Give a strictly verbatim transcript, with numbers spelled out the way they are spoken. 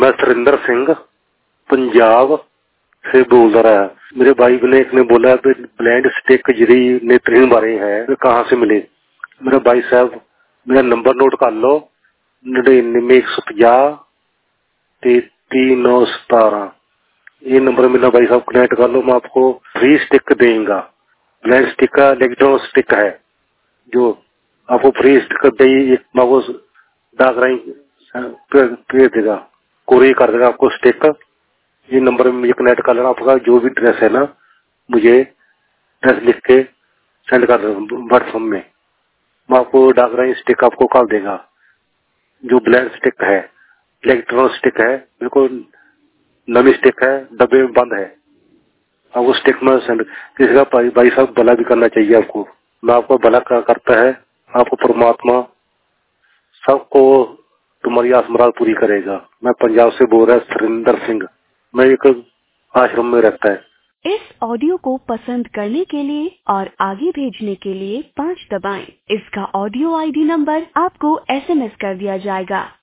मैं सुरेंद्र सिंह पंजाब से बोल रहा है। मेरे भाई ने एक ने बोला कि ब्लाइंड स्टिक जरी नेत्रहीन बारे है, कहाँ से मिले। मेरा भाई साहब मेरा नंबर नोट कर लो, निन्यानवे एक सौ पचास तैतीस नौ सतारह। ये नंबर मेरा भाई साहब कनेक्ट कर लो, मैं आपको फ्री स्टिक देंगे। ब्लाइंड स्टिक का इलेक्ट्रॉन स्टिक है जो आपको फ्री स्टिक दे, मैं वो डाक रही भेज देगा, कोरियर कर देगा आपको स्टिक। ये नंबर में मुझे कनेक्ट कर लेना। आपका जो भी ड्रेस है ना, मुझे ड्रेस लिख के सेंड कर देना व्हाट्सएप में। मैं आपको डाक रही स्टिक आपको कॉल देगा। जो ब्लैंड स्टिक है, इलेक्ट्रॉन स्टिक है, बिल्कुल नवी स्टिक है, डब्बे में बंद है। आपको स्टिक में सेंड, किसी का भाई, भाई साहब भला भी करना चाहिए आपको। मैं आपको भला करता है, आपको परमात्मा सबको तुम्हारी आस मुराद पूरी करेगा। मैं पंजाब से बोल रहा सुरेंद्र सिंह, मैं एक आश्रम में रहता है। इस ऑडियो को पसंद करने के लिए और आगे भेजने के लिए पाँच दबाएं। इसका ऑडियो आईडी नंबर आपको एसएमएस कर दिया जाएगा।